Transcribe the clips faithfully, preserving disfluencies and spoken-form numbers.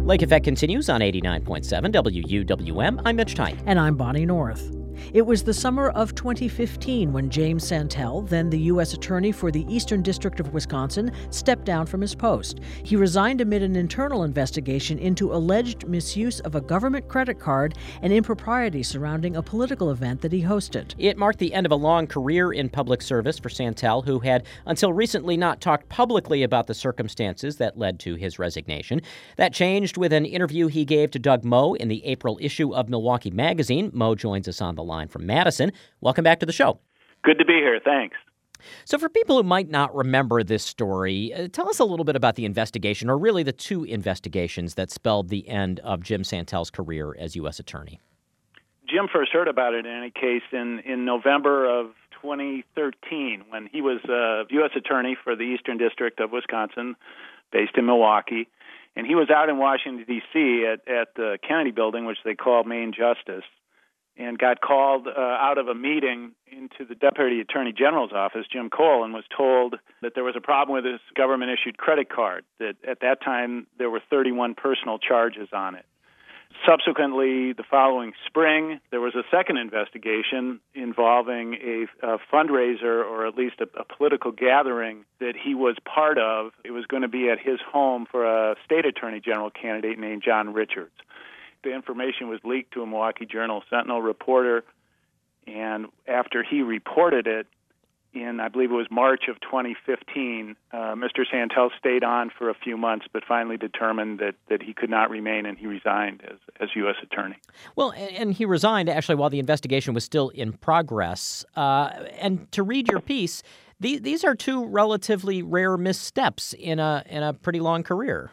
Lake Effect continues on eighty-nine point seven W U W M. I'm Mitch Tyke. And I'm Bonnie North. It was the summer of twenty fifteen when James Santel, then the U S Attorney for the Eastern District of Wisconsin, stepped down from his post. He resigned amid an internal investigation into alleged misuse of a government credit card and impropriety surrounding a political event that he hosted. It marked the end of a long career in public service for Santel, who had until recently not talked publicly about the circumstances that led to his resignation. That changed with an interview he gave to Doug Moe in the April issue of Milwaukee Magazine. Moe joins us on the line from Madison. Welcome back to the show. Good to be here. Thanks. So for people who might not remember this story, uh, tell us a little bit about the investigation, or really the two investigations that spelled the end of Jim Santel's career as U S Attorney. Jim first heard about it in any case in, in November of twenty thirteen when he was uh, U S Attorney for the Eastern District of Wisconsin, based in Milwaukee. And he was out in Washington, D C at, at the Kennedy Building, which they call Main Justice, and got called uh, out of a meeting into the Deputy Attorney General's office, Jim Cole, and was told that there was a problem with his government-issued credit card, that at that time there were thirty-one personal charges on it. Subsequently, the following spring, there was a second investigation involving a, a fundraiser, or at least a, a political gathering that he was part of. It was going to be at his home for a state attorney general candidate named John Richards. The information was leaked to a Milwaukee Journal-Sentinel reporter, and after he reported it in, I believe it was March of twenty fifteen, uh, Mister Santel stayed on for a few months, but finally determined that, that he could not remain, and he resigned as, as U S Attorney. Well, and he resigned, actually, while the investigation was still in progress. Uh, and to read your piece, these, these are two relatively rare missteps in a in a pretty long career.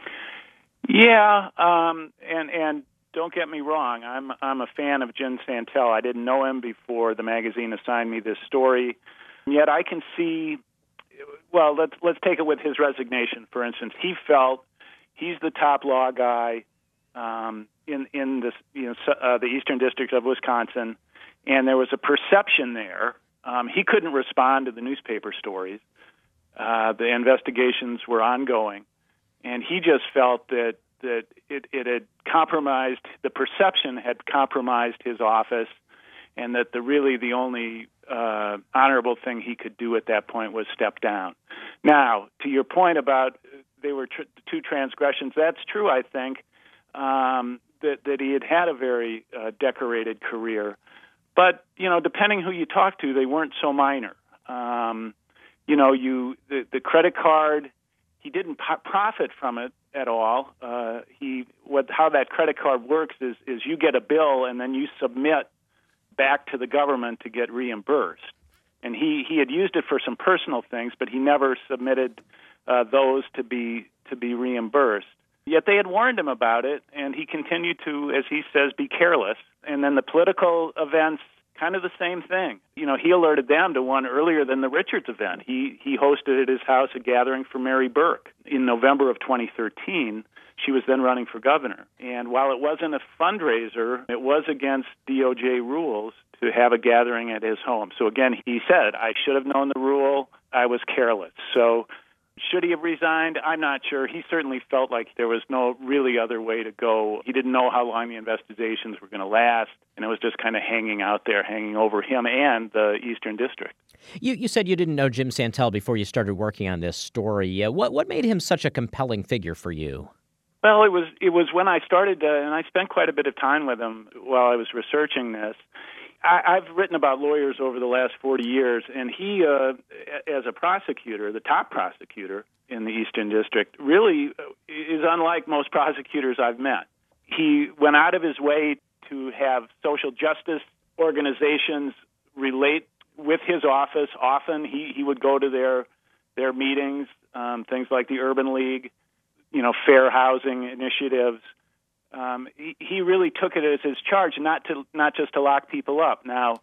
Yeah, um, and and don't get me wrong, I'm I'm a fan of Jim Santel. I didn't know him before the magazine assigned me this story, yet I can see. Well, let's let's take it with his resignation, for instance. He felt he's the top law guy um, in in this you know uh, the Eastern District of Wisconsin, and there was a perception there. Um, he couldn't respond to the newspaper stories. Uh, the investigations were ongoing. And he just felt that, that it, it had compromised, the perception had compromised his office, and that the really the only uh, honorable thing he could do at that point was step down. Now, to your point about they were tr- two transgressions, that's true, I think, um, that, that he had had a very uh, decorated career. But, you know, depending who you talk to, they weren't so minor. Um, you know, you the, the credit card... He didn't po- profit from it at all. Uh, he what how that credit card works is is you get a bill and then you submit back to the government to get reimbursed. And he, he had used it for some personal things, but he never submitted uh, those to be to be reimbursed. Yet they had warned him about it, and he continued to, as he says, be careless. And then the political events, kind of the same thing. You know, he alerted them to one earlier than the Richards event. He he hosted at his house a gathering for Mary Burke in November of twenty thirteen. She was then running for governor. And while it wasn't a fundraiser, it was against D O J rules to have a gathering at his home. So again, he said, I should have known the rule. I was careless. So should he have resigned? I'm not sure. He certainly felt like there was no really other way to go. He didn't know how long the investigations were going to last, and it was just kind of hanging out there, hanging over him and the Eastern District. You you said you didn't know Jim Santel before you started working on this story. Uh, what what made him such a compelling figure for you? Well, it was it was when I started, uh, and I spent quite a bit of time with him while I was researching this. I, I've written about lawyers over the last forty years, and he, uh, as a prosecutor, the top prosecutor in the Eastern District, really is unlike most prosecutors I've met. He went out of his way to have social justice organizations relate with his office. Often he, he would go to their their meetings, um, things like the Urban League, you know, fair housing initiatives. Um, he, he really took it as his charge not to not just to lock people up. Now,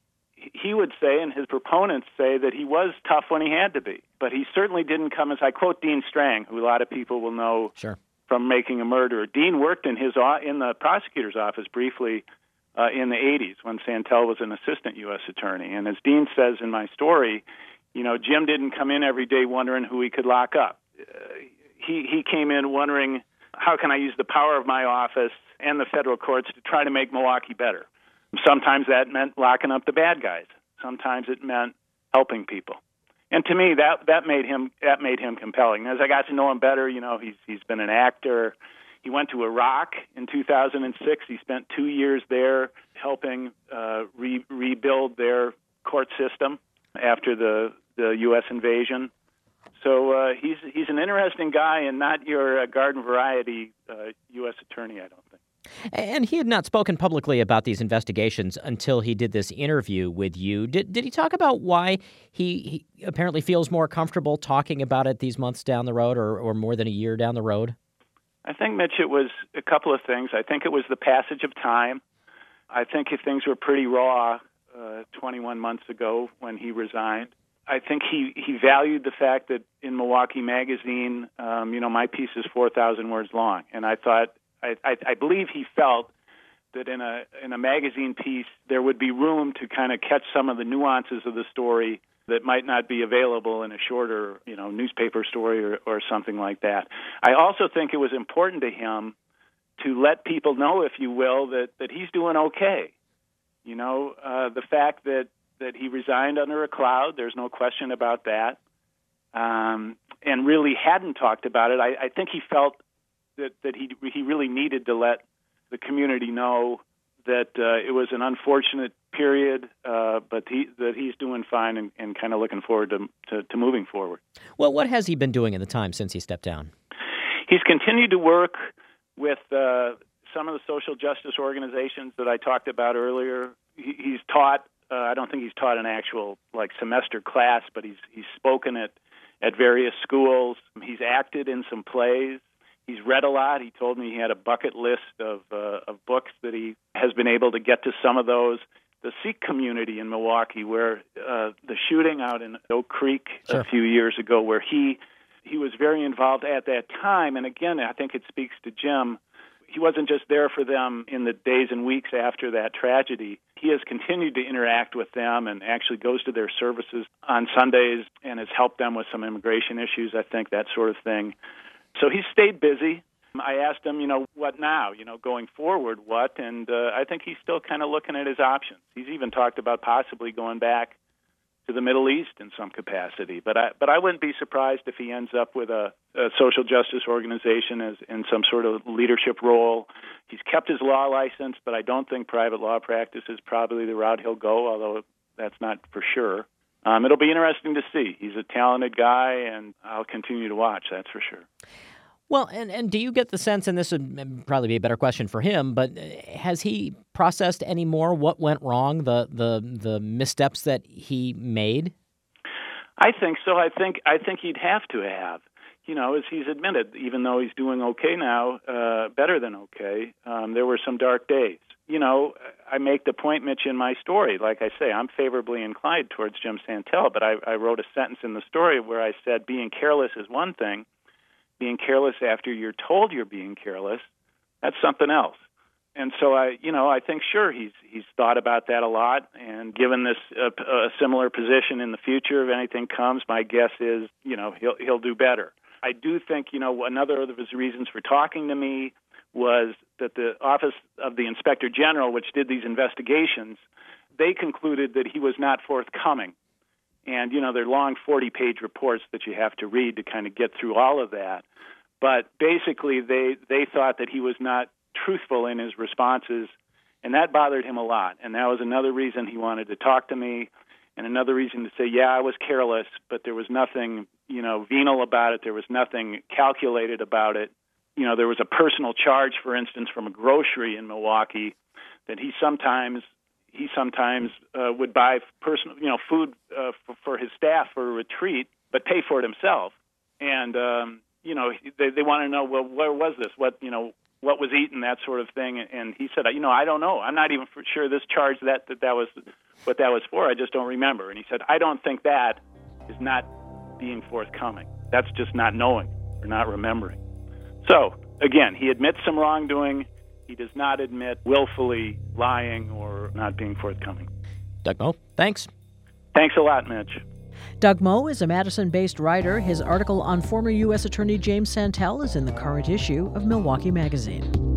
he would say, and his proponents say, that he was tough when he had to be, but he certainly didn't come as, I quote Dean Strang, who a lot of people will know sure. from Making a Murderer. Dean worked in his in the prosecutor's office briefly uh, in the eighties when Santel was an assistant U S attorney, and as Dean says in my story, you know, Jim didn't come in every day wondering who he could lock up. Uh, he he came in wondering how can I use the power of my office and the federal courts to try to make Milwaukee better? Sometimes that meant locking up the bad guys. Sometimes it meant helping people. And to me, that that made him that made him compelling. As I got to know him better, you know, he's he's been an actor. He went to Iraq in two thousand six. He spent two years there helping uh, re- rebuild their court system after the, the U S invasion. So uh, he's he's an interesting guy and not your uh, garden variety uh, U S attorney, I don't think. And he had not spoken publicly about these investigations until he did this interview with you. Did did he talk about why he, he apparently feels more comfortable talking about it these months down the road or, or more than a year down the road? I think, Mitch, it was a couple of things. I think it was the passage of time. I think if things were pretty raw uh, twenty-one months ago when he resigned. I think he, he valued the fact that in Milwaukee Magazine, um, you know, my piece is four thousand words long. And I thought, I, I, I believe he felt that in a in a magazine piece there would be room to kind of catch some of the nuances of the story that might not be available in a shorter, you know, newspaper story or, or something like that. I also think it was important to him to let people know, if you will, that, that he's doing okay. You know, uh, the fact that, that he resigned under a cloud, there's no question about that, um, and really hadn't talked about it. I, I think he felt that, that he he really needed to let the community know that uh, it was an unfortunate period, uh, but he, that he's doing fine and, and kind of looking forward to, to, to moving forward. Well, what has he been doing in the time since he stepped down? He's continued to work with uh, some of the social justice organizations that I talked about earlier. He, he's taught, uh, I don't think he's taught an actual like semester class, but he's he's spoken at, at various schools. He's acted in some plays. He's read a lot. He told me he had a bucket list of uh, of books that he has been able to get to some of those. The Sikh community in Milwaukee, where uh, the shooting out in Oak Creek Sure. a few years ago, where he he was very involved at that time. And again, I think it speaks to Jim. He wasn't just there for them in the days and weeks after that tragedy. He has continued to interact with them and actually goes to their services on Sundays and has helped them with some immigration issues, I think, that sort of thing. So he's stayed busy. I asked him, you know, what now? You know, going forward, what? And uh, I think he's still kind of looking at his options. He's even talked about possibly going back to the Middle East in some capacity. But I, but I wouldn't be surprised if he ends up with a, a social justice organization as in some sort of leadership role. He's kept his law license, but I don't think private law practice is probably the route he'll go, although that's not for sure. Um, it'll be interesting to see. He's a talented guy, and I'll continue to watch, that's for sure. Well, and, and do you get the sense, and this would probably be a better question for him, but has he processed any more what went wrong, the the, the missteps that he made? I think so. I think I think he'd have to have. You know, as he's admitted, even though he's doing okay now, uh, better than okay, um, there were some dark days. You know, I make the point, Mitch, in my story. Like I say, I'm favorably inclined towards Jim Santel, but I, I wrote a sentence in the story where I said being careless is one thing. Being careless after you're told you're being careless, that's something else. And so I, you know, I think sure he's he's thought about that a lot. And given this uh, a similar position in the future, if anything comes, my guess is, you know, he'll he'll do better. I do think, you know, another of his reasons for talking to me was that the Office of the Inspector General, which did these investigations, they concluded that he was not forthcoming. And, you know, they're long forty-page reports that you have to read to kind of get through all of that. But basically, they, they thought that he was not truthful in his responses, and that bothered him a lot. And that was another reason he wanted to talk to me, and another reason to say, yeah, I was careless, but there was nothing, you know, venal about it. There was nothing calculated about it. You know, there was a personal charge, for instance, from a grocery in Milwaukee that he sometimes he sometimes uh, would buy personal, you know, food uh, for, for his staff for a retreat, but pay for it himself. And um, you know, they they want to know, well, where was this? What you know, what was eaten? That sort of thing. And he said, you know, I don't know. I'm not even for sure this charge that that that was what that was for. I just don't remember. And he said, I don't think that is not being forthcoming. That's just not knowing or not remembering. So, again, he admits some wrongdoing. He does not admit willfully lying or not being forthcoming. Doug Moe, thanks. Thanks a lot, Mitch. Doug Moe is a Madison-based writer. His article on former U S Attorney James Santel is in the current issue of Milwaukee Magazine.